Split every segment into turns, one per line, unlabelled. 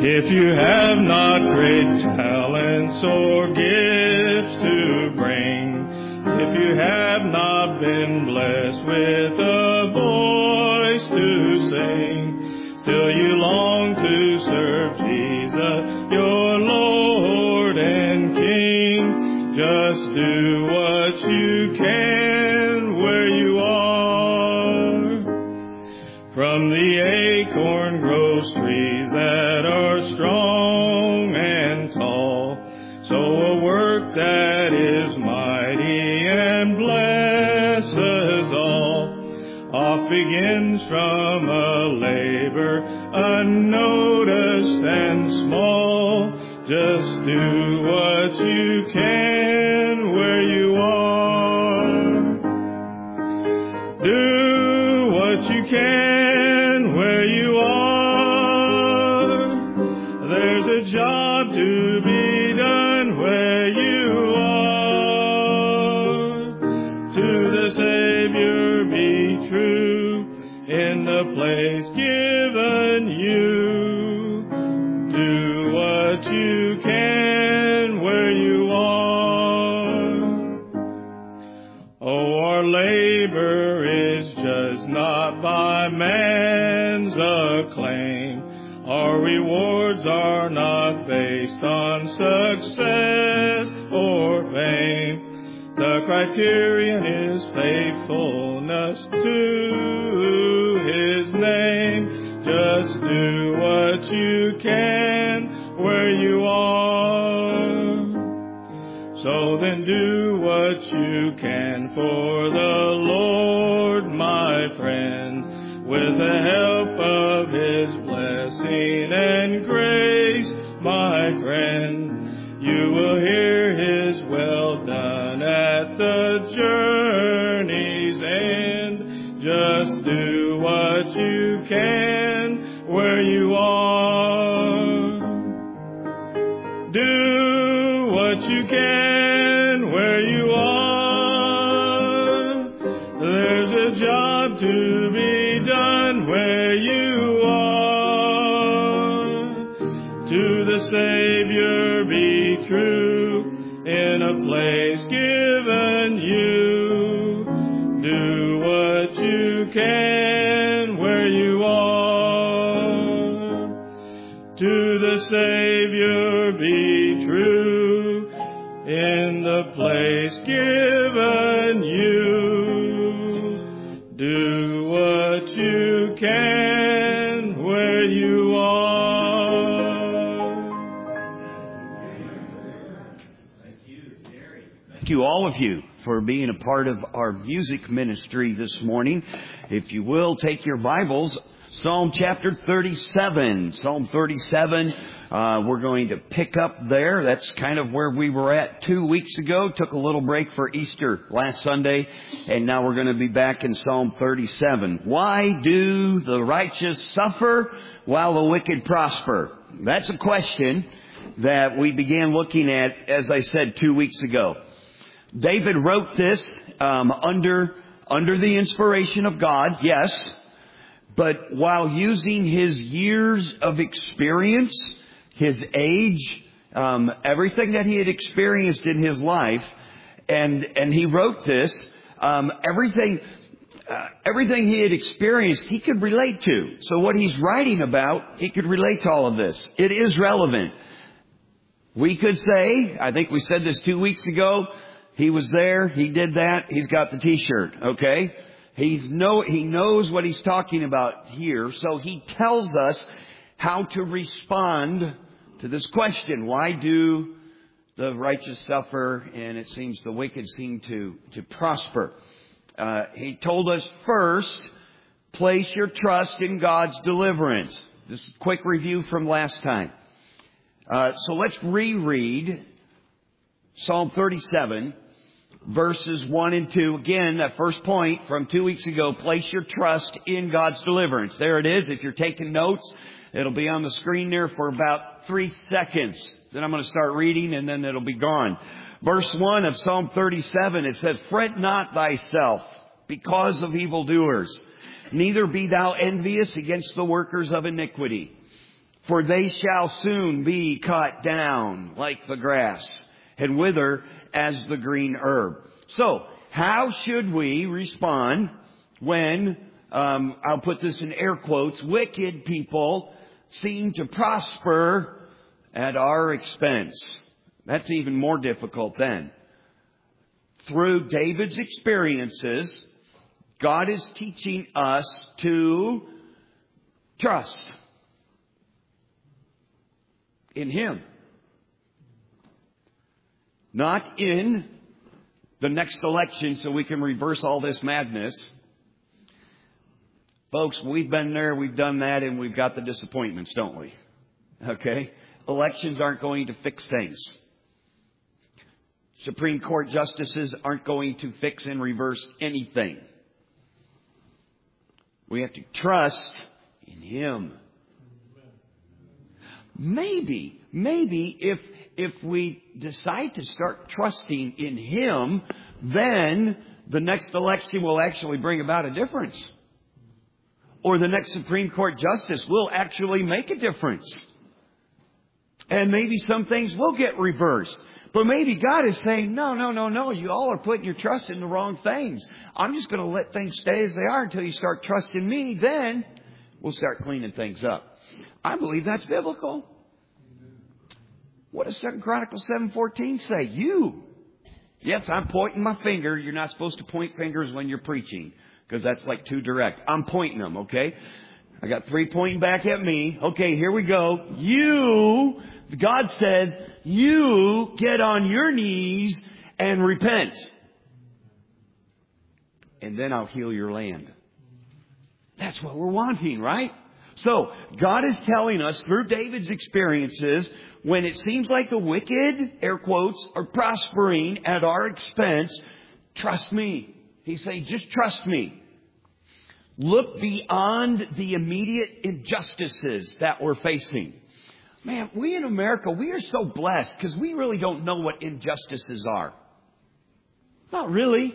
If you have not great talents or gifts to bring, if you have not been blessed with a voice to sing, still you long to serve Jesus, your Lord and King. Just do what you can where you are. From the acorn grows trees that are strong and tall, so a work that is mighty and blesses all oft begins from a labor unnoticed and small. Just do what you can where you are. Do what you can where you are. There's a job to be done where you are. To the Savior be true in the place given you. Do what you can where you are. Oh, our labor is judged not by man's acclaim. Our rewards are not based on success or fame. The criterion is faithfulness to His name. Just do what you can where you are. So then do what you can for the Lord, my friend, with the help of His blessing and grace, my friend. You will hear His well done at the journey's end. Just do what you can where you are. Do what you can where you are. There's a job to be done where you are. To the Savior be true in a place given you. Do what you can where you are. To the Savior be true in the place given you. Do what you can where you are.
Thank you, all of you, for being a part of our music ministry this morning. If you will, take your Bibles, Psalm chapter 37. Psalm 37, we're going to pick up there. That's kind of where we were at 2 weeks ago. Took a little break for Easter last Sunday, and now we're going to be back in Psalm 37. Why do the righteous suffer while the wicked prosper? That's a question that we began looking at, as I said, 2 weeks ago. David wrote this under the inspiration of God, yes, but while using his years of experience, his age, everything that he had experienced in his life, and he wrote this, everything he had experienced, he could relate to. So what he's writing about, he could relate to all of this. It is relevant. We could say, I think we said this 2 weeks ago, he was there, he did that, he's got the t-shirt, okay? He knows what he's talking about here, so he tells us how to respond to this question. Why do the righteous suffer and it seems the wicked seem to prosper? He told us first, place your trust in God's deliverance. This is a quick review from last time. So let's reread Psalm 37, verses 1 and 2. Again, that first point from 2 weeks ago, place your trust in God's deliverance. There it is. If you're taking notes, it'll be on the screen there for about 3 seconds. Then I'm going to start reading and then it'll be gone. Verse 1 of Psalm 37, it says, fret not thyself because of evildoers, neither be thou envious against the workers of iniquity. For they shall soon be cut down like the grass and wither as the green herb. So, how should we respond when, I'll put this in air quotes, wicked people seem to prosper at our expense? That's even more difficult then. Through David's experiences, God is teaching us to trust in Him. Not in the next election so we can reverse all this madness. Folks, we've been there, we've done that, and we've got the disappointments, don't we? Okay? Elections aren't going to fix things. Supreme Court justices aren't going to fix and reverse anything. We have to trust in Him. Maybe if we decide to start trusting in Him, then the next election will actually bring about a difference. Or the next Supreme Court justice will actually make a difference. And maybe some things will get reversed. But maybe God is saying, no, you all are putting your trust in the wrong things. I'm just going to let things stay as they are until you start trusting me. Then we'll start cleaning things up. I believe that's biblical. What does 2 Chronicles 7:14 say? You. Yes, I'm pointing my finger. You're not supposed to point fingers when you're preaching, because that's like too direct. I'm pointing them, okay? I got 3 pointing back at me. Okay, here we go. You, God says, you get on your knees and repent. And then I'll heal your land. That's what we're wanting, right? So, God is telling us through David's experiences, when it seems like the wicked, air quotes, are prospering at our expense, trust me. He's saying, just trust me. Look beyond the immediate injustices that we're facing. Man, we in America, we are so blessed because we really don't know what injustices are. Not really.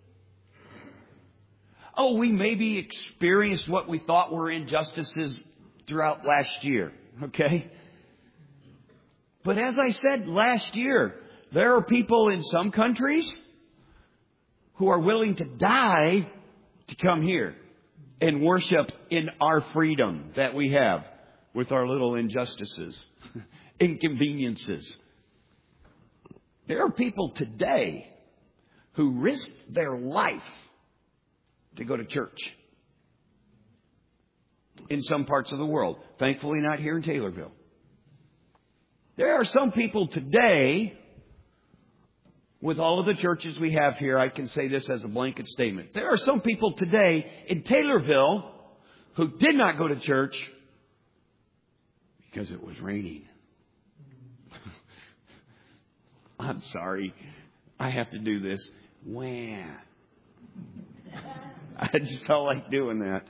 Oh, we maybe experienced what we thought were injustices throughout last year. Okay? But as I said last year, there are people in some countries who are willing to die to come here and worship in our freedom that we have with our little injustices, inconveniences. There are people today who risked their life to go to church in some parts of the world. Thankfully not here in Taylorville. There are some people today, with all of the churches we have here, I can say this as a blanket statement. There are some people today in Taylorville who did not go to church because it was raining. I'm sorry. I have to do this. Wah. I just felt like doing that.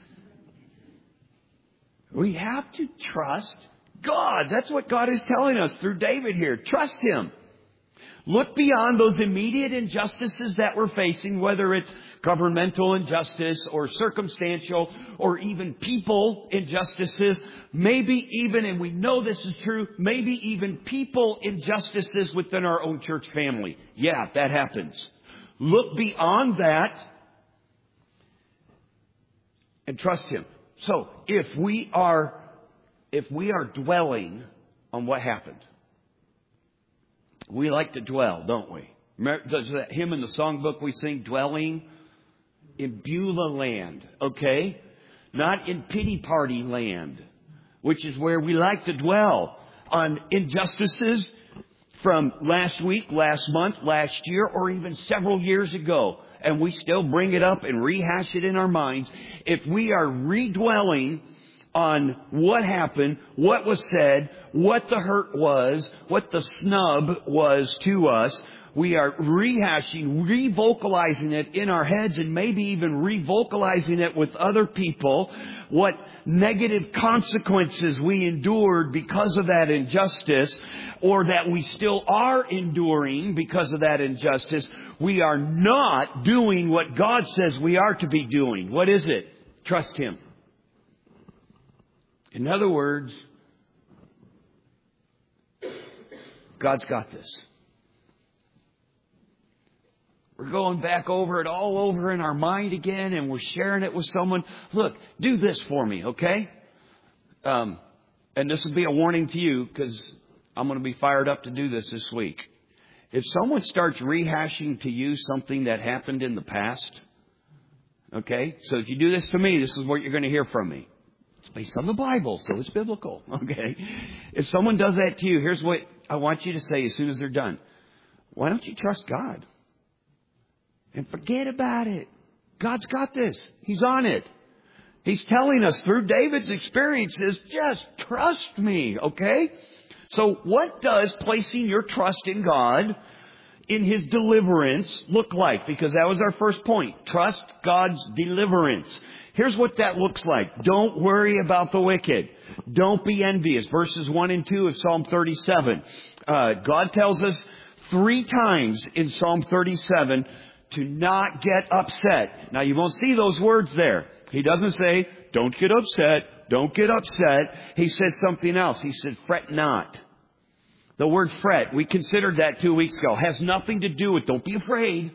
We have to trust God. That's what God is telling us through David here. Trust Him. Look beyond those immediate injustices that we're facing, whether it's governmental injustice or circumstantial or even people injustices. Maybe even, and we know this is true, maybe even people injustices within our own church family. Yeah, that happens. Look beyond that and trust Him. So, if we are dwelling on what happened, we like to dwell, don't we? There's that hymn in the songbook we sing, dwelling in Beulah land, okay? Not in pity party land, which is where we like to dwell on injustices from last week, last month, last year, or even several years ago. And we still bring it up and rehash it in our minds. If we are redwelling on what happened, what was said, what the hurt was, what the snub was to us, we are rehashing, revocalizing it in our heads, and maybe even revocalizing it with other people, what negative consequences we endured because of that injustice, or that we still are enduring because of that injustice. We are not doing what God says we are to be doing. What is it? Trust Him. In other words, God's got this. We're going back over it all over in our mind again, and we're sharing it with someone. Look, do this for me, okay? And this will be a warning to you, because I'm going to be fired up to do this week. If someone starts rehashing to you something that happened in the past, okay? So if you do this to me, this is what you're going to hear from me. It's based on the Bible, so it's biblical, okay? If someone does that to you, here's what I want you to say as soon as they're done. Why don't you trust God? And forget about it. God's got this. He's on it. He's telling us through David's experiences, just trust me, okay? So what does placing your trust in God, in His deliverance, look like? Because that was our first point. Trust God's deliverance. Here's what that looks like. Don't worry about the wicked. Don't be envious. Verses 1 and 2 of Psalm 37. God tells us 3 times in Psalm 37 to not get upset. Now, you won't see those words there. He doesn't say, don't get upset. Don't get upset. He says something else. He said, fret not. The word fret, we considered that 2 weeks ago, has nothing to do with don't be afraid.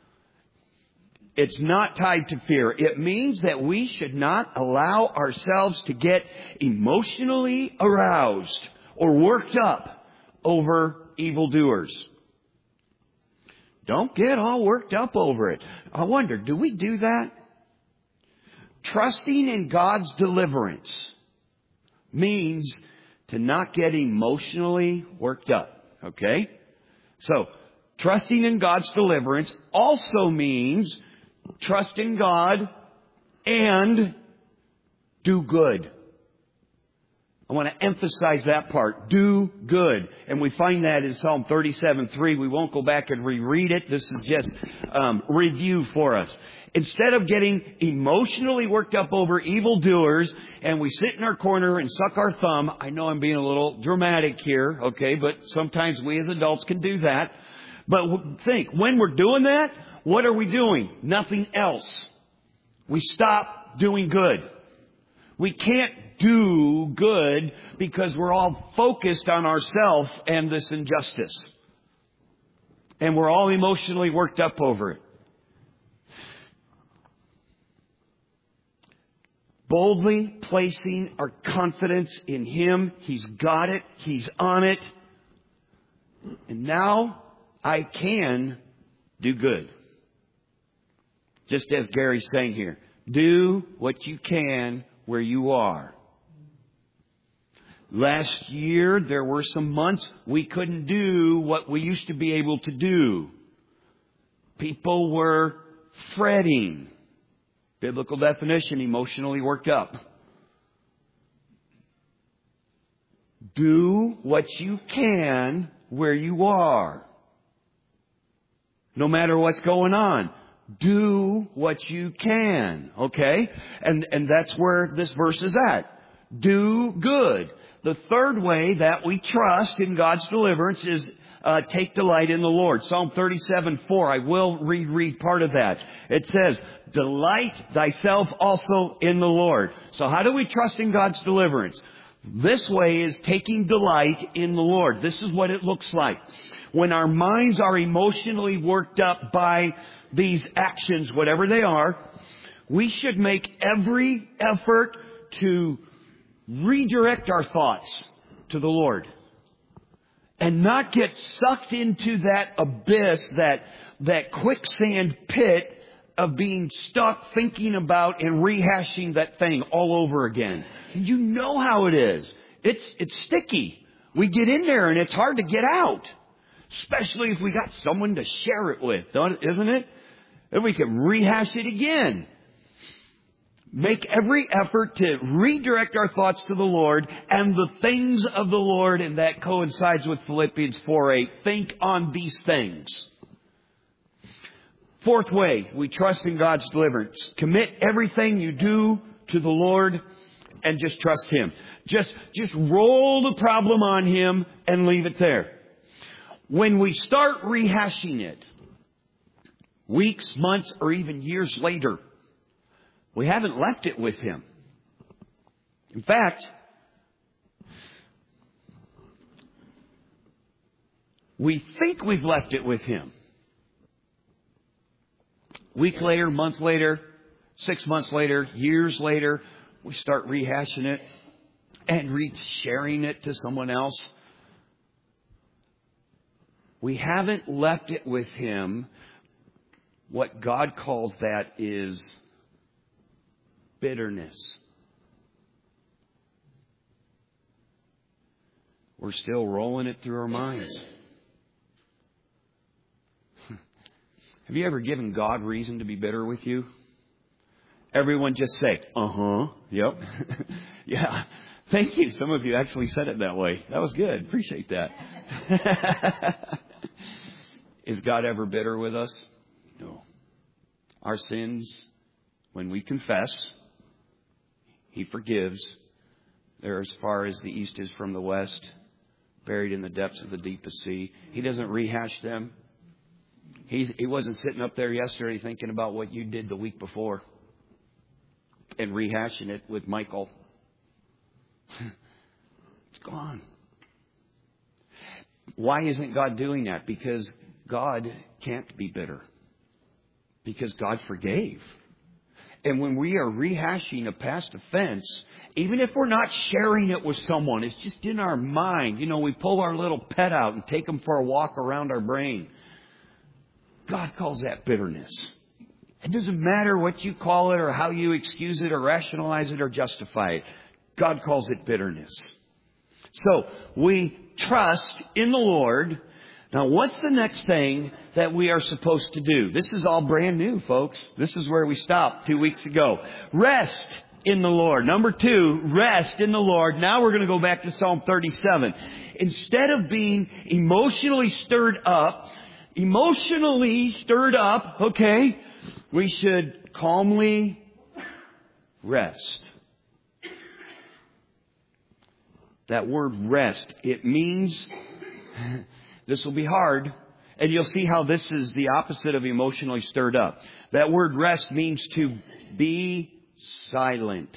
It's not tied to fear. It means that we should not allow ourselves to get emotionally aroused or worked up over evildoers. Don't get all worked up over it. I wonder, do we do that? Trusting in God's deliverance means to not get emotionally worked up. Okay? So, trusting in God's deliverance also means trust in God and do good. I want to emphasize that part. Do good. And we find that in Psalm 37:3. We won't go back and reread it. This is just review for us. Instead of getting emotionally worked up over evildoers and we sit in our corner and suck our thumb. I know I'm being a little dramatic here, okay, but sometimes we as adults can do that. But think, when we're doing that, what are we doing? Nothing else. We stop doing good. We can't do good because we're all focused on ourselves and this injustice. And we're all emotionally worked up over it. Boldly placing our confidence in Him. He's got it. He's on it. And now I can do good. Just as Gary's saying here. Do what you can where you are. Last year, there were some months we couldn't do what we used to be able to do. People were fretting. Biblical definition, emotionally worked up. Do what you can where you are. No matter what's going on. Do what you can. Okay? And that's where this verse is at. Do good. The third way that we trust in God's deliverance is take delight in the Lord. Psalm 37:4. I will reread part of that. It says, delight thyself also in the Lord. So how do we trust in God's deliverance? This way is taking delight in the Lord. This is what it looks like. When our minds are emotionally worked up by these actions, whatever they are, we should make every effort to redirect our thoughts to the Lord. And not get sucked into that abyss, that quicksand pit of being stuck thinking about and rehashing that thing all over again. You know how it is. It's sticky. We get in there and it's hard to get out. Especially if we got someone to share it with, isn't it? Then we can rehash it again. Make every effort to redirect our thoughts to the Lord and the things of the Lord, and that coincides with Philippians 4:8. Think on these things. Fourth way, we trust in God's deliverance. Commit everything you do to the Lord and just trust Him. Just roll the problem on Him and leave it there. When we start rehashing it, weeks, months, or even years later, we haven't left it with Him. In fact, We think we've left it with Him. Week later, month later, 6 months later, years later, we start rehashing it and sharing it to someone else. We haven't left it with Him. What God calls that is bitterness. We're still rolling it through our minds. Have you ever given God reason to be bitter with you? Everyone just say, yep. Yeah. Thank you. Some of you actually said it that way. That was good. Appreciate that. Is God ever bitter with us? No. Our sins, when we confess, He forgives. They're as far as the east is from the west, buried in the depths of the deepest sea. He doesn't rehash them. He wasn't sitting up there yesterday thinking about what you did the week before and rehashing it with Michael. It's gone. Why isn't God doing that? Because God can't be bitter. Because God forgave. And when we are rehashing a past offense, even if we're not sharing it with someone, it's just in our mind. You know, we pull our little pet out and take them for a walk around our brain. God calls that bitterness. It doesn't matter what you call it or how you excuse it or rationalize it or justify it. God calls it bitterness. So we trust in the Lord. Now, what's the next thing that we are supposed to do? This is all brand new, folks. This is where we stopped 2 weeks ago. Rest in the Lord. Number 2, rest in the Lord. Now we're going to go back to Psalm 37. Instead of being emotionally stirred up, okay, we should calmly rest. That word rest, it means, this will be hard, and you'll see how this is the opposite of emotionally stirred up. That word rest means to be silent,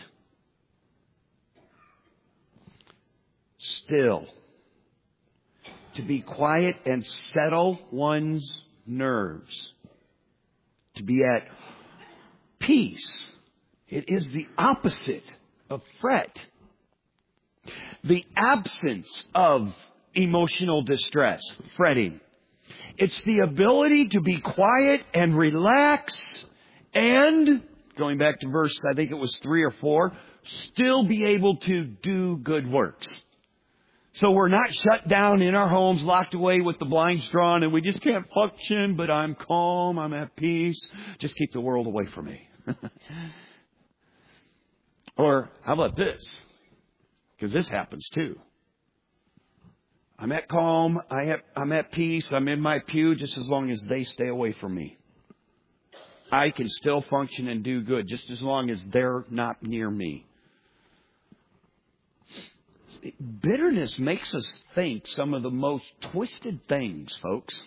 still, to be quiet and settle one's nerves, to be at peace. It is the opposite of fret. The absence of emotional distress, fretting. It's the ability to be quiet and relax and, going back to verse, I think it was 3 or 4, still be able to do good works. So we're not shut down in our homes, locked away with the blinds drawn, and we just can't function, but I'm calm, I'm at peace. Just keep the world away from me. Or how about this? Because this happens too. I'm at calm, I'm at peace, I'm in my pew just as long as they stay away from me. I can still function and do good just as long as they're not near me. Bitterness makes us think some of the most twisted things, folks.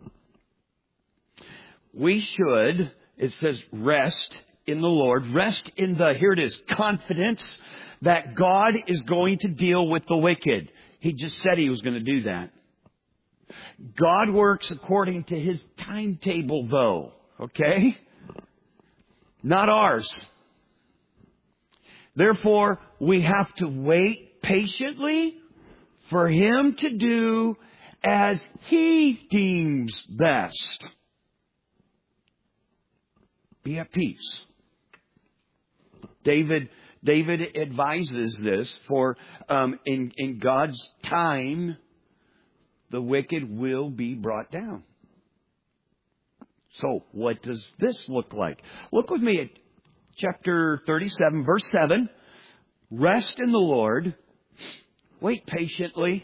We should, it says, rest in the Lord. Rest in the, here it is, confidence that God is going to deal with the wicked. He just said He was going to do that. God works according to His timetable, though. Okay? Not ours. Therefore, we have to wait patiently for Him to do as He deems best. Be at peace. David advises this, for in God's time, the wicked will be brought down. So, what does this look like? Look with me at chapter 37, verse 7. Rest in the Lord. Wait patiently.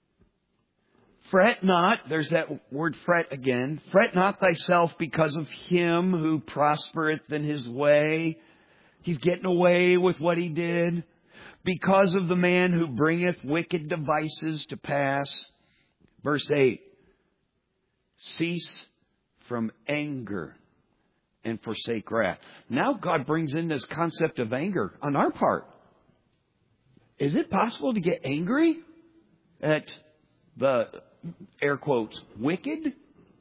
Fret not. There's that word fret again. Fret not thyself because of him who prospereth in his way. He's getting away with what he did. Because of the man who bringeth wicked devices to pass. Verse 8. Cease from anger and forsake wrath. Now God brings in this concept of anger on our part. Is it possible to get angry at the air quotes, wicked?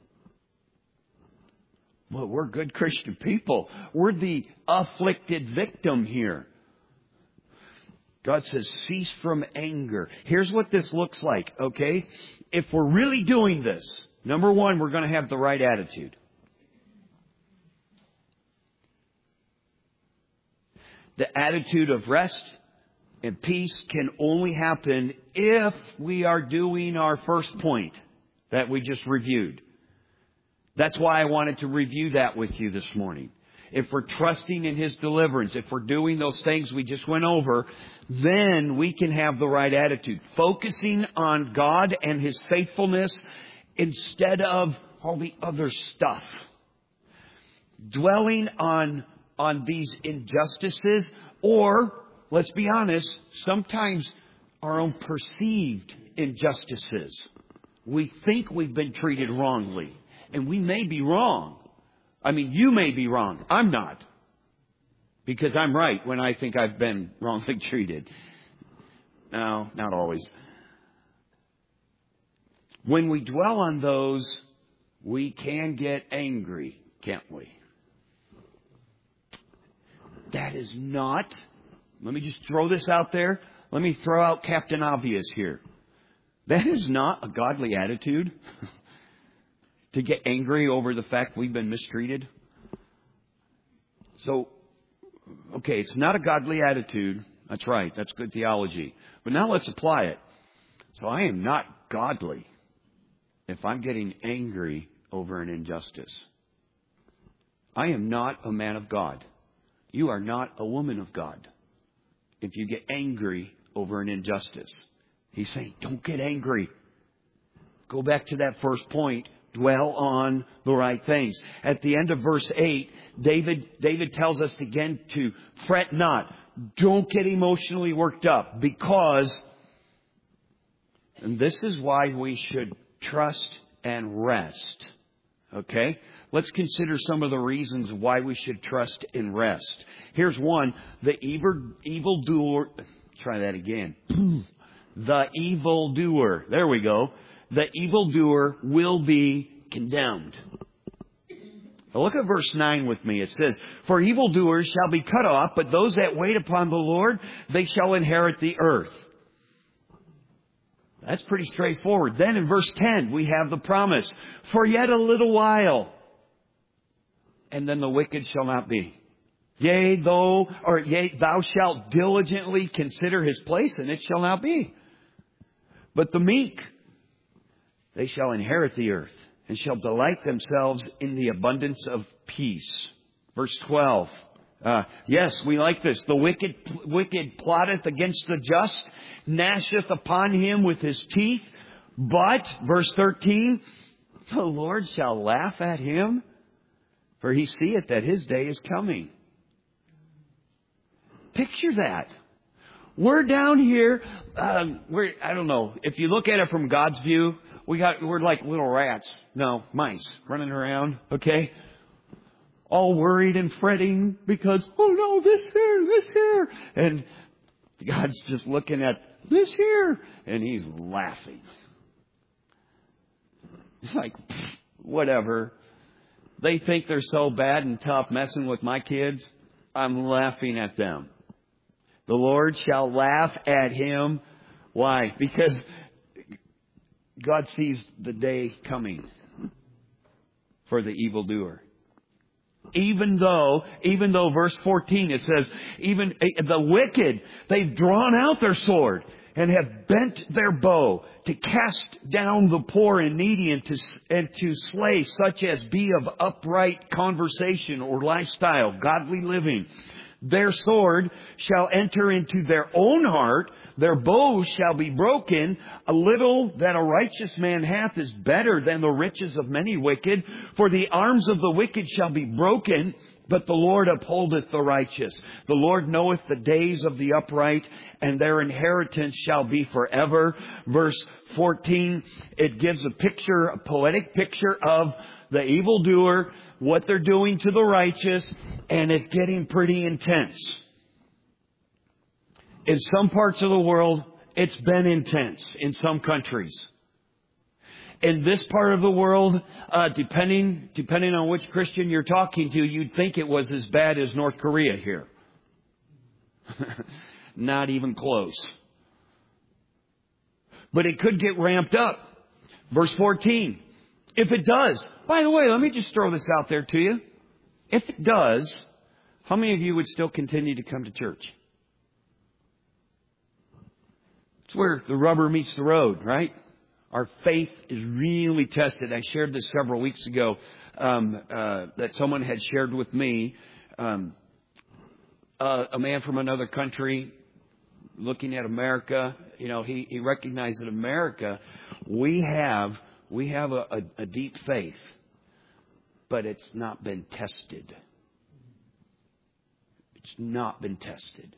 Well, we're good Christian people. We're the afflicted victim here. God says, cease from anger. Here's what this looks like, okay? If we're really doing this, number one, we're going to have the right attitude. The attitude of rest and peace can only happen if we are doing our first point that we just reviewed. That's why I wanted to review that with you this morning. If we're trusting in His deliverance, if we're doing those things we just went over, then we can have the right attitude. Focusing on God and His faithfulness instead of all the other stuff. Dwelling on these injustices, or, let's be honest, sometimes our own perceived injustices. We think we've been treated wrongly, and we may be wrong. I mean, you may be wrong. I'm not. Because I'm right when I think I've been wrongly treated. No, not always. When we dwell on those, we can get angry, can't we? That is not, let me just throw this out there. Let me throw out Captain Obvious here. That is not a godly attitude. To get angry over the fact we've been mistreated. So, okay, it's not a godly attitude. That's right. That's good theology. But now let's apply it. So I am not godly if I'm getting angry over an injustice. I am not a man of God. You are not a woman of God if you get angry over an injustice. He's saying, don't get angry. Go back to that first point. Dwell on the right things. At the end of verse 8, David tells us again to fret not. Don't get emotionally worked up, because, and this is why we should trust and rest. Okay? Let's consider some of the reasons why we should trust and rest. Here's one. The evildoer. Try that again. The evildoer. There we go. The evildoer will be condemned. Now look at verse 9 with me. It says, for evildoers shall be cut off, but those that wait upon the Lord, they shall inherit the earth. That's pretty straightforward. Then in verse 10, we have the promise. For yet a little while, and then the wicked shall not be. Yea, thou shalt diligently consider his place, and it shall not be. But the meek, they shall inherit the earth and shall delight themselves in the abundance of peace. Verse 12. Yes, we like this. The wicked plotteth against the just, gnasheth upon him with his teeth. But, verse 13, the Lord shall laugh at him, for he seeth that his day is coming. Picture that. We're down here, I don't know, if you look at it from God's view, we're like little rats. No, mice running around, okay? All worried and fretting because, oh no, this here. And God's just looking at this here, and He's laughing. It's like, whatever. They think they're so bad and tough messing with my kids. I'm laughing at them. The Lord shall laugh at him. Why? Because God sees the day coming for the evildoer. Even though verse 14, it says, even the wicked, they've drawn out their sword and have bent their bow to cast down the poor and needy and to slay such as be of upright conversation or lifestyle, godly living. Their sword shall enter into their own heart. Their bows shall be broken. A little that a righteous man hath is better than the riches of many wicked. For the arms of the wicked shall be broken, but the Lord upholdeth the righteous. The Lord knoweth the days of the upright, and their inheritance shall be forever. Verse 14, it gives a poetic picture of the evildoer, what they're doing to the righteous, and it's getting pretty intense. In some parts of the world, it's been intense in some countries. In this part of the world, depending on which Christian you're talking to, you'd think it was as bad as North Korea here. Not even close. But it could get ramped up. Verse 14. If it does, by the way, let me just throw this out there to you. If it does, how many of you would still continue to come to church? It's where the rubber meets the road, right? Our faith is really tested. I shared this several weeks ago that someone had shared with me. A man from another country looking at America, he recognized that America, we have a deep faith, but it's not been tested. It's not been tested.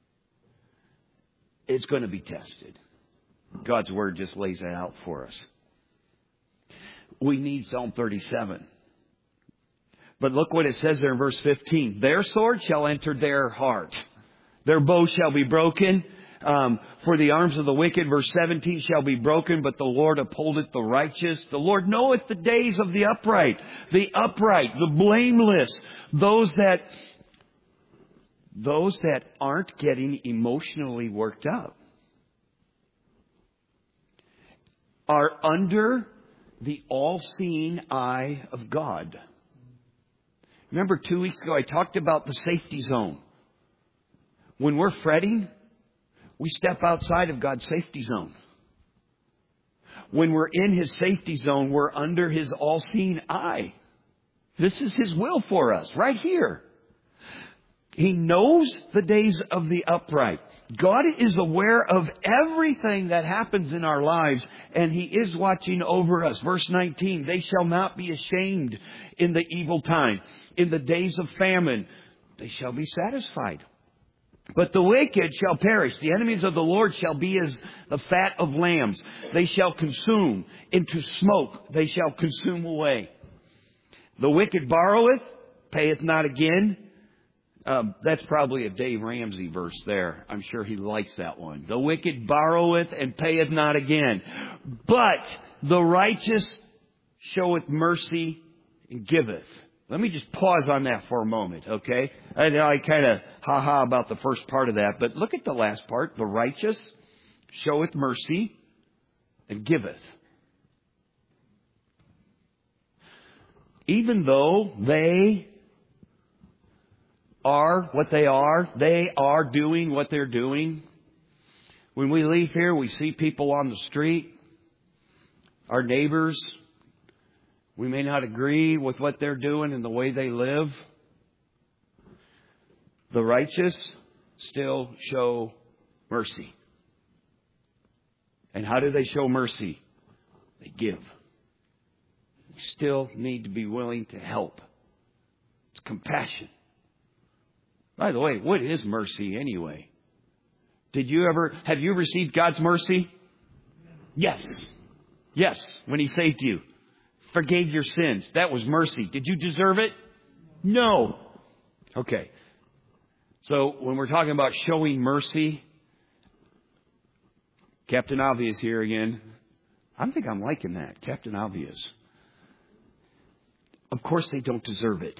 It's going to be tested. God's Word just lays that out for us. We need Psalm 37. But look what it says there in verse 15. Their sword shall enter their heart. Their bow shall be broken. For the arms of the wicked, verse 17, shall be broken, but the Lord upholdeth the righteous. The Lord knoweth the days of the upright, the blameless, those that aren't getting emotionally worked up, are under the all-seeing eye of God. Remember 2 weeks ago I talked about the safety zone. When we're fretting, we step outside of God's safety zone. When we're in His safety zone, we're under His all-seeing eye. This is His will for us, right here. He knows the days of the upright. God is aware of everything that happens in our lives, and He is watching over us. Verse 19, they shall not be ashamed in the evil time. In the days of famine, they shall be satisfied. But the wicked shall perish. The enemies of the Lord shall be as the fat of lambs. They shall consume into smoke. They shall consume away. The wicked borroweth, payeth not again. That's probably a Dave Ramsey verse there. I'm sure he likes that one. The wicked borroweth and payeth not again. But the righteous showeth mercy and giveth. Let me just pause on that for a moment, okay? I kind of ha-ha about the first part of that, but look at the last part. The righteous showeth mercy and giveth. Even though they are what they are doing what they're doing. When we leave here, we see people on the street, our neighbors. We may not agree with what they're doing and the way they live. The righteous still show mercy. And how do they show mercy? They give. We still need to be willing to help. It's compassion. By the way, what is mercy anyway? Have you received God's mercy? Yes. Yes, when He saved you. Forgave your sins. That was mercy. Did you deserve it? No. Okay. So when we're talking about showing mercy, Captain Obvious here again. I think I'm liking that. Captain Obvious. Of course they don't deserve it.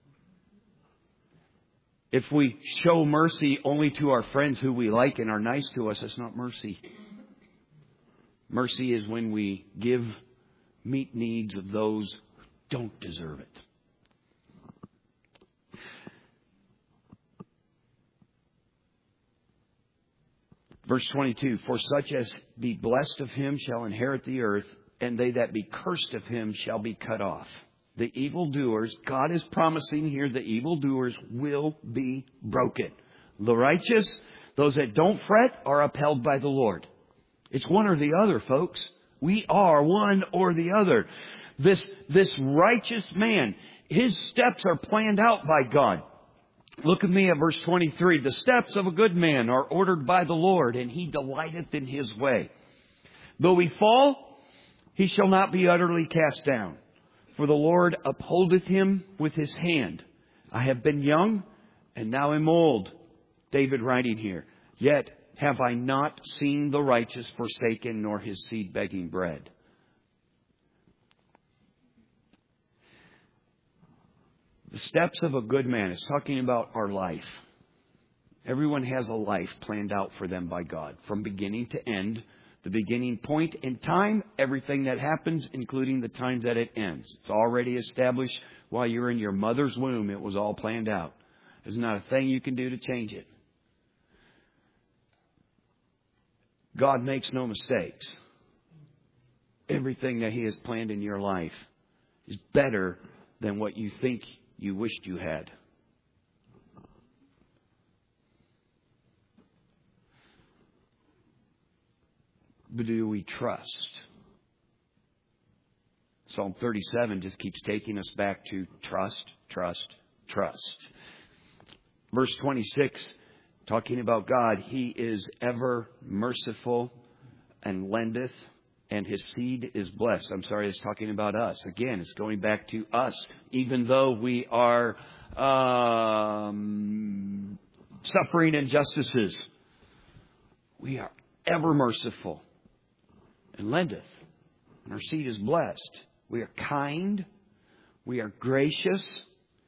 If we show mercy only to our friends who we like and are nice to us, that's not mercy. Mercy is when we meet needs of those who don't deserve it. Verse 22, for such as be blessed of Him shall inherit the earth, and they that be cursed of Him shall be cut off. The evildoers, God is promising here, the evildoers will be broken. The righteous, those that don't fret, are upheld by the Lord. It's one or the other, folks. We are one or the other. This righteous man, his steps are planned out by God. Look at me at verse 23. The steps of a good man are ordered by the Lord, and He delighteth in his way. Though he fall, he shall not be utterly cast down. For the Lord upholdeth him with His hand. I have been young, and now am old. David writing here. Yet have I not seen the righteous forsaken, nor his seed begging bread. The steps of a good man is talking about our life. Everyone has a life planned out for them by God. From beginning to end, the beginning point in time, everything that happens, including the time that it ends. It's already established while you're in your mother's womb. It was all planned out. There's not a thing you can do to change it. God makes no mistakes. Everything that He has planned in your life is better than what you think you wished you had. But do we trust? Psalm 37 just keeps taking us back to trust, trust, trust. Verse 26, talking about God, He is ever merciful and lendeth, and His seed is blessed. I'm sorry, it's talking about us. Again, it's going back to us. Even though we are suffering injustices, we are ever merciful and lendeth, and our seed is blessed. We are kind. We are gracious.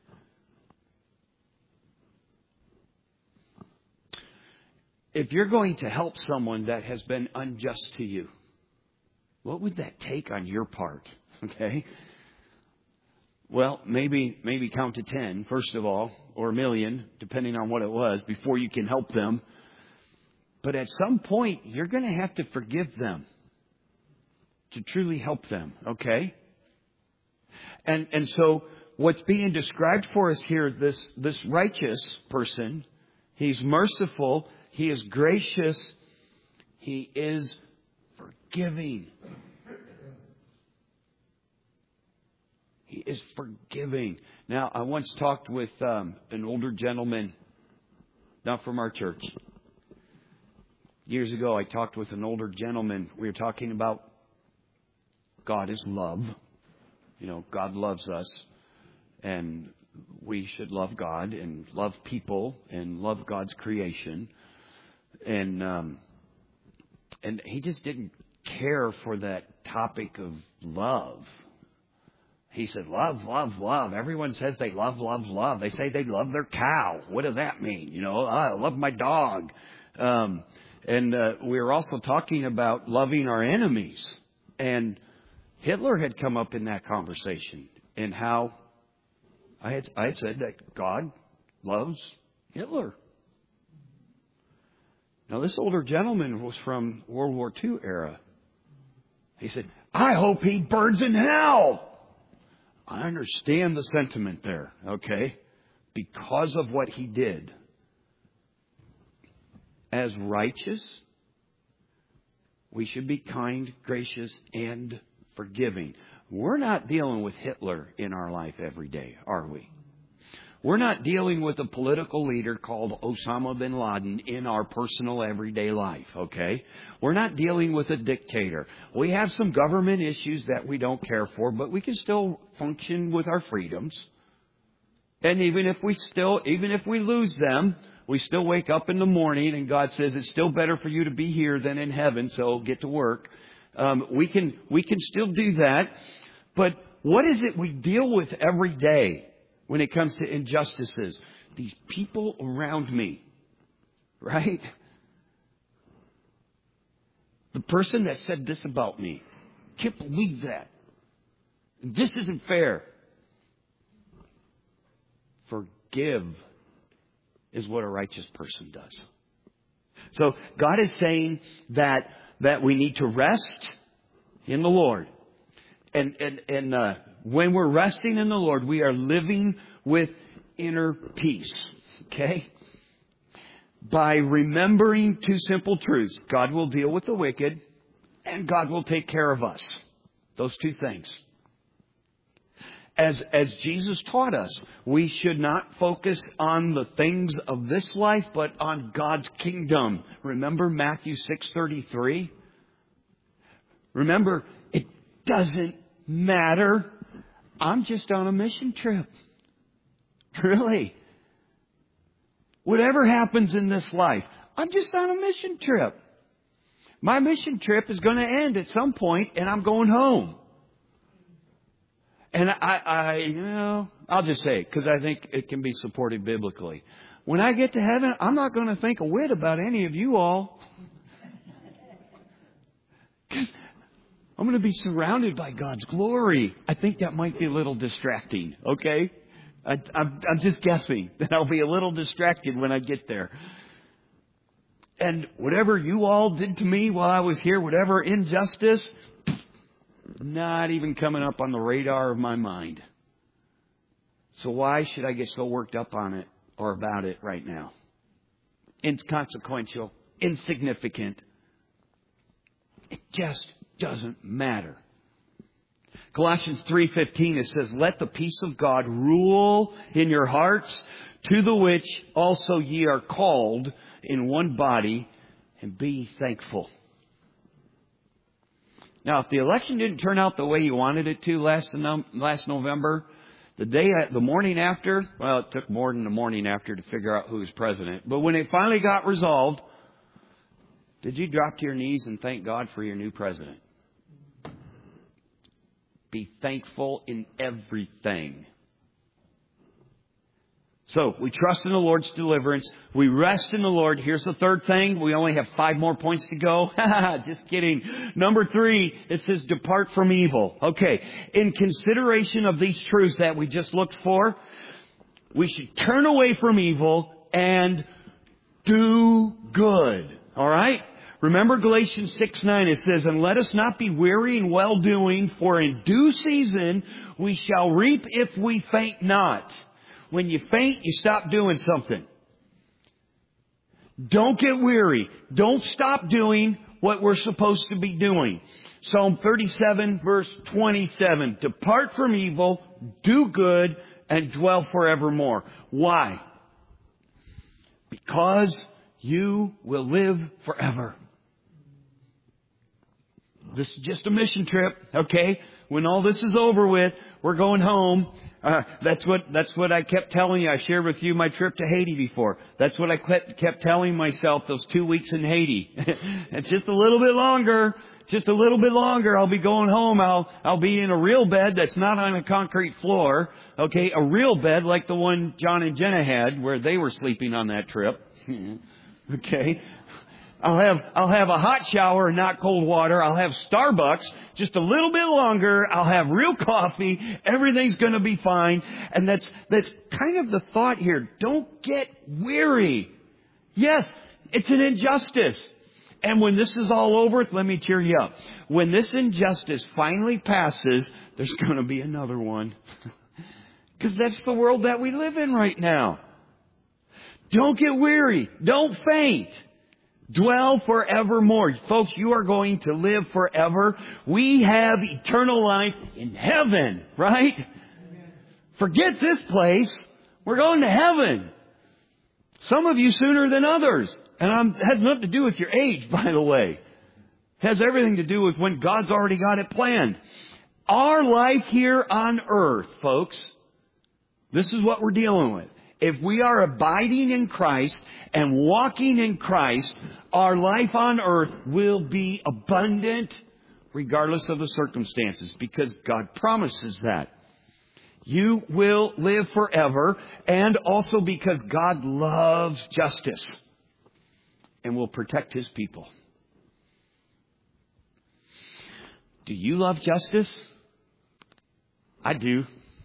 If you're going to help someone that has been unjust to you, what would that take on your part? Okay? Well, maybe count to 10, first of all, or 1,000,000, depending on what it was, before you can help them. But at some point, you're going to have to forgive them to truly help them, okay? And so what's being described for us here, this righteous person, he's merciful, he is gracious, he is forgiving. He is forgiving. Now, I once talked with an older gentleman, not from our church. Years ago, I talked with an older gentleman. We were talking about God is love. You know, God loves us. And we should love God and love people and love God's creation. And he just didn't care for that topic of love. He said, love, love, love. Everyone says they love, love, love. They say they love their cow. What does that mean? You know, I love my dog. And we were also talking about loving our enemies. And Hitler had come up in that conversation. And how I had said that God loves Hitler. Now, this older gentleman was from World War II era. He said, I hope he burns in hell. I understand the sentiment there, okay? Because of what he did. As righteous, we should be kind, gracious, and forgiving. We're not dealing with Hitler in our life every day, are we? We're not dealing with a political leader called Osama bin Laden in our personal everyday life, okay? We're not dealing with a dictator. We have some government issues that we don't care for, but we can still function with our freedoms. And even if we lose them, we still wake up in the morning and God says it's still better for you to be here than in heaven, so get to work. We can still do that. But what is it we deal with every day when it comes to injustices? These people around me, right? The person that said this about me, can't believe that. This isn't fair. Forgive is what a righteous person does. So God is saying that we need to rest in the Lord. And when we're resting in the Lord, we are living with inner peace. Okay? By remembering two simple truths. God will deal with the wicked and God will take care of us. Those two things. As Jesus taught us, we should not focus on the things of this life, but on God's kingdom. Remember Matthew 6:33? Remember, it doesn't matter. I'm just on a mission trip. Really. Whatever happens in this life, I'm just on a mission trip. My mission trip is going to end at some point and I'm going home. And I'll just say it because I think it can be supported biblically. When I get to heaven, I'm not going to think a whit about any of you all. I'm going to be surrounded by God's glory. I think that might be a little distracting, okay? I'm just guessing that I'll be a little distracted when I get there. And whatever you all did to me while I was here, whatever injustice, not even coming up on the radar of my mind. So why should I get so worked up on it or about it right now? Inconsequential, insignificant. It just doesn't matter. Colossians 3:15, it says, "Let the peace of God rule in your hearts, to the which also ye are called in one body, and be thankful." Now, if the election didn't turn out the way you wanted it to last November, the morning after, well, it took more than the morning after to figure out who was president. But when it finally got resolved, did you drop to your knees and thank God for your new president? Be thankful in everything. So, we trust in the Lord's deliverance. We rest in the Lord. Here's the third thing. We only have 5 more points to go. Just kidding. Number 3, it says, depart from evil. Okay. In consideration of these truths that we just looked for, we should turn away from evil and do good. All right? Remember Galatians 6:9, it says, "And let us not be weary in well-doing, for in due season we shall reap if we faint not." When you faint, you stop doing something. Don't get weary. Don't stop doing what we're supposed to be doing. Psalm 37, verse 27. "Depart from evil, do good, and dwell forevermore." Why? Because you will live forever. This is just a mission trip, okay? When all this is over with, we're going home. That's what I kept telling you. I shared with you my trip to Haiti before. That's what I kept telling myself those 2 weeks in Haiti. It's just a little bit longer. Just a little bit longer. I'll be going home. I'll be in a real bed that's not on a concrete floor. Okay, a real bed like the one John and Jenna had where they were sleeping on that trip. Okay. I'll have a hot shower and not cold water. I'll have Starbucks just a little bit longer. I'll have real coffee. Everything's going to be fine. And that's kind of the thought here. Don't get weary. Yes, it's an injustice. And when this is all over, let me cheer you up. When this injustice finally passes, there's going to be another one. Because that's the world that we live in right now. Don't get weary. Don't faint. Dwell forevermore. Folks, you are going to live forever. We have eternal life in heaven, right? Amen. Forget this place. We're going to heaven. Some of you sooner than others. And it has nothing to do with your age, by the way. It has everything to do with when God's already got it planned. Our life here on earth, folks, this is what we're dealing with. If we are abiding in Christ and walking in Christ, our life on earth will be abundant regardless of the circumstances, because God promises that. You will live forever, and also because God loves justice and will protect His people. Do you love justice? I do.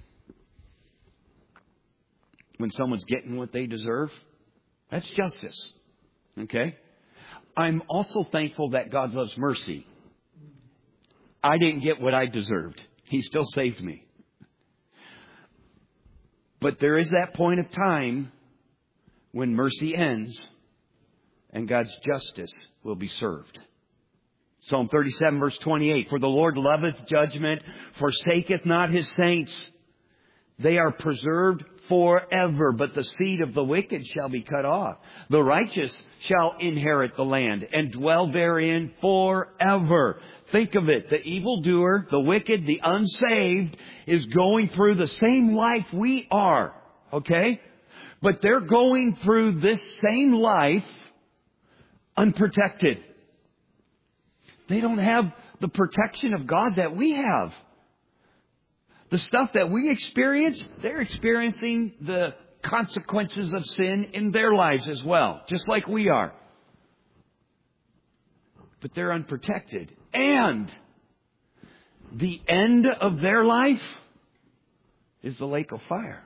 When someone's getting what they deserve, that's justice. Okay? I'm also thankful that God loves mercy. I didn't get what I deserved. He still saved me. But there is that point of time when mercy ends and God's justice will be served. Psalm 37, verse 28. "For the Lord loveth judgment, forsaketh not His saints. They are preserved forever, but the seed of the wicked shall be cut off. The righteous shall inherit the land and dwell therein forever." Think of it. The evildoer, the wicked, the unsaved is going through the same life we are. Okay? But they're going through this same life unprotected. They don't have the protection of God that we have. The stuff that we experience, they're experiencing the consequences of sin in their lives as well, just like we are. But they're unprotected. And the end of their life is the lake of fire.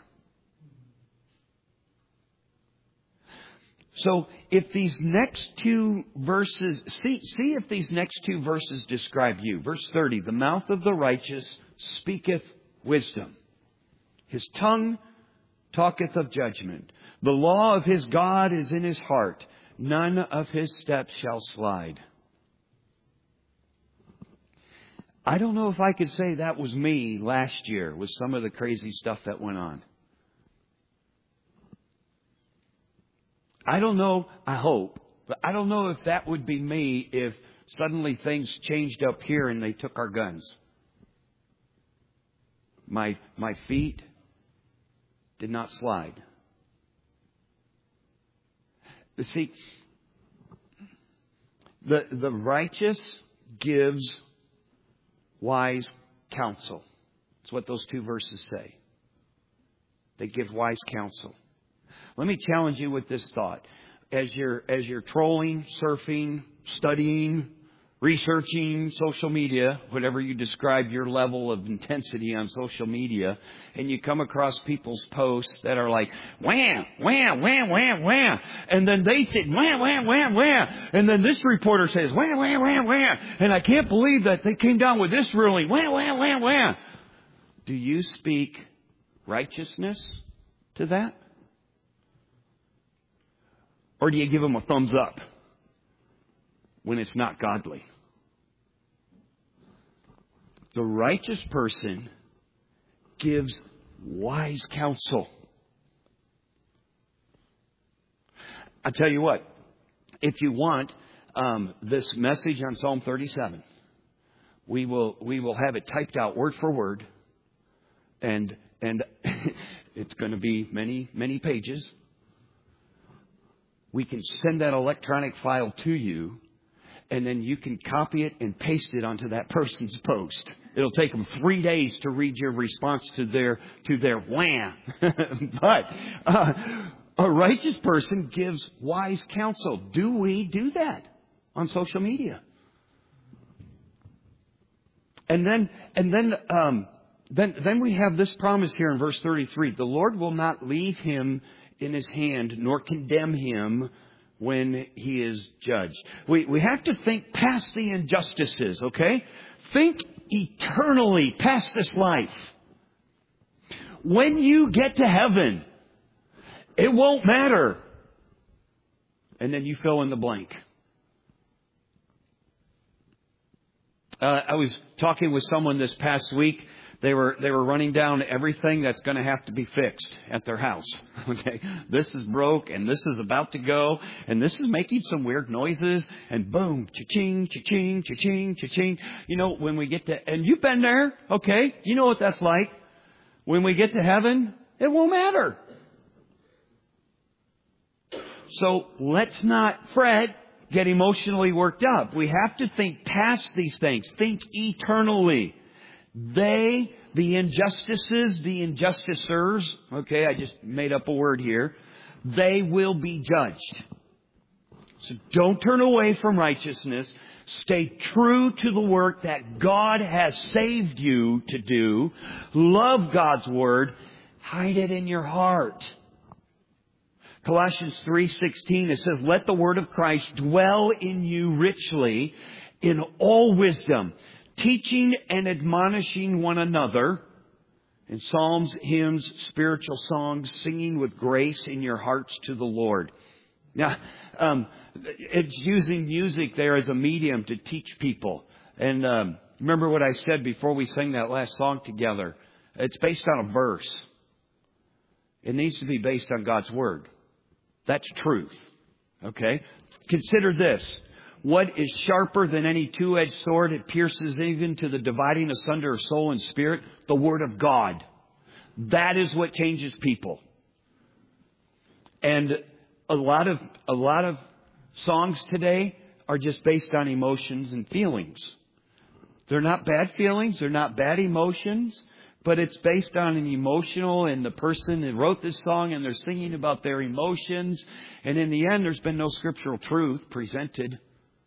So if these next two verses, see if these next two verses describe you. Verse 30, the mouth of the righteous speaketh wisdom. His tongue talketh of judgment. The law of his God is in his heart. None of his steps shall slide. I don't know if I could say that was me last year with some of the crazy stuff that went on. I don't know, I hope, but I don't know if that would be me if suddenly things changed up here and they took our guns. My feet did not slide. You see, the righteous gives wise counsel. That's what those two verses say. They give wise counsel. Let me challenge you with this thought. As you're trolling, surfing, studying, researching social media, whatever you describe your level of intensity on social media, and you come across people's posts that are like, wham, wham, wham, wham, wham. And then they say, wham, wham, wham, wham. And then this reporter says, wham, wham, wham, wham. And I can't believe that they came down with this ruling. Wham, wham, wham, wham. Do you speak righteousness to that? Or do you give them a thumbs up when it's not godly? The righteous person gives wise counsel. I tell you what, if you want this message on Psalm 37, we will have it typed out word for word, and it's going to be many pages. We can send that electronic file to you, and then you can copy it and paste it onto that person's post. It'll take them 3 days to read your response to their wham. But a righteous person gives wise counsel. Do we do that on social media? And then we have this promise here in verse 33. The Lord will not leave him in his hand, nor condemn him when he is judged. We have to think past the injustices, okay? Think eternally past this life. When you get to heaven, it won't matter. And then you fill in the blank. I was talking with someone this past week. They were running down everything that's going to have to be fixed at their house. Okay, this is broke, and this is about to go, and this is making some weird noises, and boom, cha-ching, cha-ching, cha-ching, cha-ching. You know, when we get to, and you've been there, okay? You know what that's like. When we get to heaven, it won't matter. So let's not fret, get emotionally worked up. We have to think past these things. Think eternally. The injustices, the injusticers, okay, I just made up a word here, they will be judged. So don't turn away from righteousness. Stay true to the work that God has saved you to do. Love God's word. Hide it in your heart. Colossians 3:16, it says, let the word of Christ dwell in you richly in all wisdom, teaching and admonishing one another in psalms, hymns, spiritual songs, singing with grace in your hearts to the Lord. Now, it's using music there as a medium to teach people. And remember what I said before we sang that last song together. It's based on a verse. It needs to be based on God's Word. That's truth. Okay? Consider this. What is sharper than any two-edged sword? It pierces even to the dividing asunder of soul and spirit. The Word of God. That is what changes people. And a lot of songs today are just based on emotions and feelings. They're not bad feelings. They're not bad emotions. but it's based on an emotional, and the person that wrote this song, and they're singing about their emotions. And in the end, there's been no scriptural truth presented.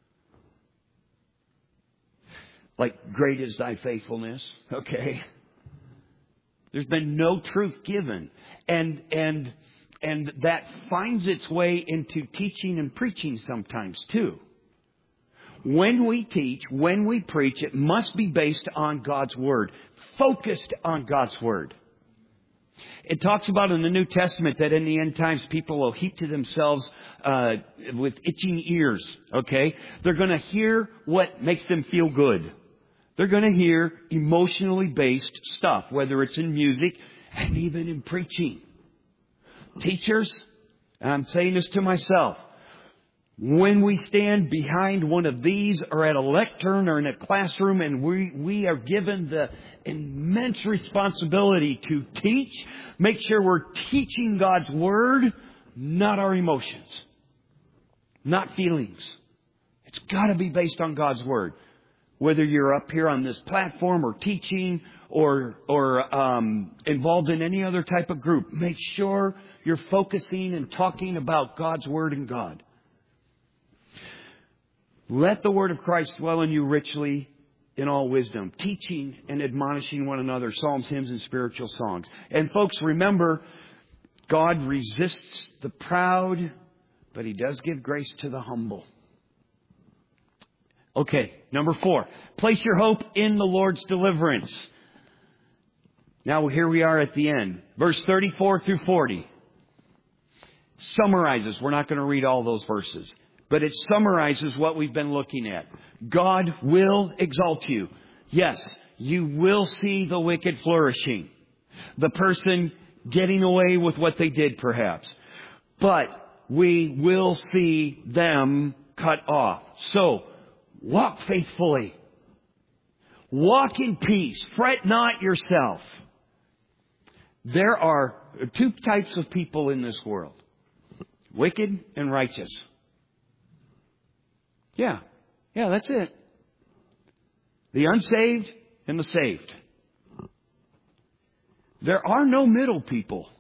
Like, great is thy faithfulness. Okay. There's been no truth given. And that finds its way into teaching and preaching sometimes too. When we teach, when we preach, it must be based on God's Word. Focused on God's Word. It talks about in the New Testament that in the end times people will heap to themselves with itching ears. Okay? They're going to hear what makes them feel good. They're going to hear emotionally based stuff, whether it's in music and even in preaching. Teachers, and I'm saying this to myself, when we stand behind one of these or at a lectern or in a classroom and we are given the immense responsibility to teach, make sure we're teaching God's Word, not our emotions, not feelings. It's got to be based on God's Word. Whether you're up here on this platform or teaching or involved in any other type of group, make sure you're focusing and talking about God's Word and God. Let the Word of Christ dwell in you richly in all wisdom, teaching and admonishing one another, psalms, hymns, and spiritual songs. And folks, remember, God resists the proud, but He does give grace to the humble. Okay, number 4. Place your hope in the Lord's deliverance. Now here we are at the end. Verse 34 through 40. Summarizes. We're not going to read all those verses. But it summarizes what we've been looking at. God will exalt you. Yes, you will see the wicked flourishing. The person getting away with what they did perhaps. But we will see them cut off. So, walk faithfully. Walk in peace. Fret not yourself. There are 2 types of people in this world. Wicked and righteous. Yeah, that's it. The unsaved and the saved. There are no middle people.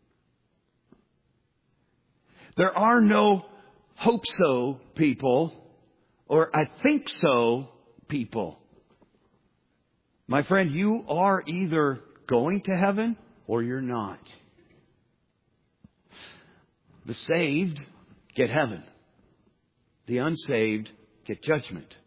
There are no hope so people or I think so people. My friend, you are either going to heaven or you're not. The saved get heaven. The unsaved get judgment.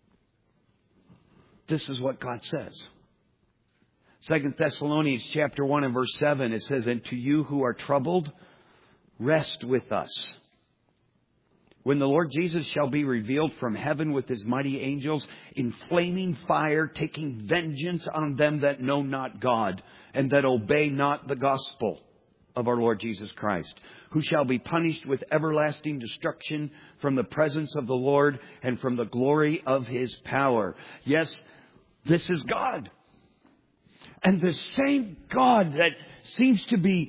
This is what God says. 2 Thessalonians chapter 1 and verse 7, it says, "And to you who are troubled, rest with us. When the Lord Jesus shall be revealed from heaven with His mighty angels in flaming fire, taking vengeance on them that know not God and that obey not the gospel of our Lord Jesus Christ, who shall be punished with everlasting destruction from the presence of the Lord and from the glory of His power." Yes, this is God. And the same God that seems to be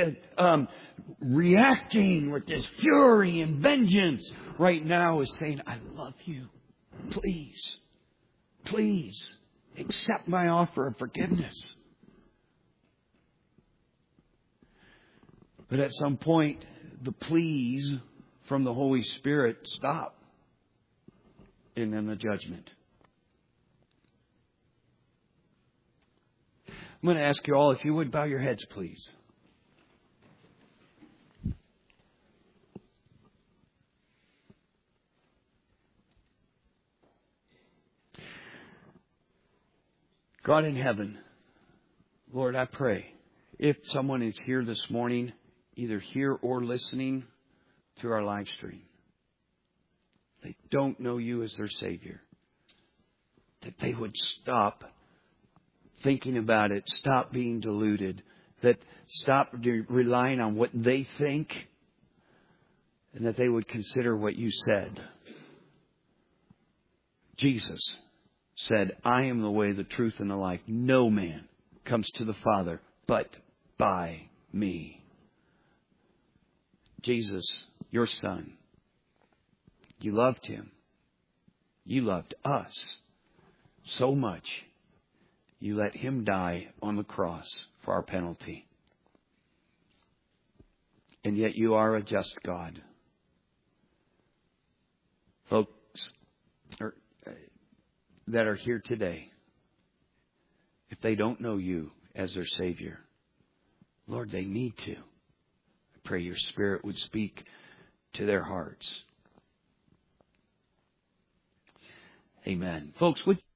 reacting with this fury and vengeance right now is saying, "I love you. Please, please accept my offer of forgiveness." But at some point, the pleas from the Holy Spirit stop. And then the judgment. I'm going to ask you all, if you would bow your heads, please. God in heaven, Lord, I pray, if someone is here this morning, either here or listening through our live stream, they don't know you as their Savior, that they would stop thinking about it, stop being deluded, that stop relying on what they think, and that they would consider what you said. Jesus said, "I am the way, the truth, and the life. No man comes to the Father but by me." Jesus, your Son, you loved Him. You loved us so much. You let Him die on the cross for our penalty. And yet You are a just God. Folks that are here today, if they don't know You as their Savior, Lord, they need to. I pray Your Spirit would speak to their hearts. Amen. Folks, would